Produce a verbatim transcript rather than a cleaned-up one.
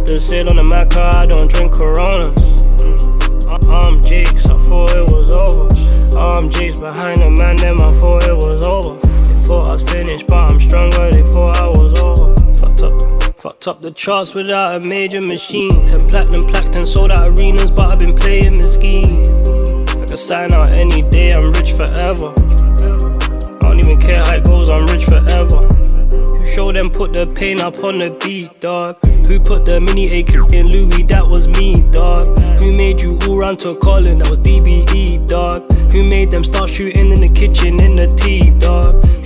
the sail on the Mac, I don't drink Corona. mm. I'm Jakes, I thought it was over. I'm Jakes behind the man, them I thought it was over. They thought I was finished, but I'm stronger, they thought I was over. Fucked up, fucked up the charts without a major machine. Ten platinum plaques, ten sold out arenas, but I've been playing my schemes. I could sign out any day, I'm rich forever. I don't even care how it goes, I'm rich forever. Who showed them put the pain up on the beat, dog? Who put the mini A K in Louis? That was me, dog. Who made you all run to Colin? That was D B E, dog. Who made them start shooting in the kitchen in the tea, dog?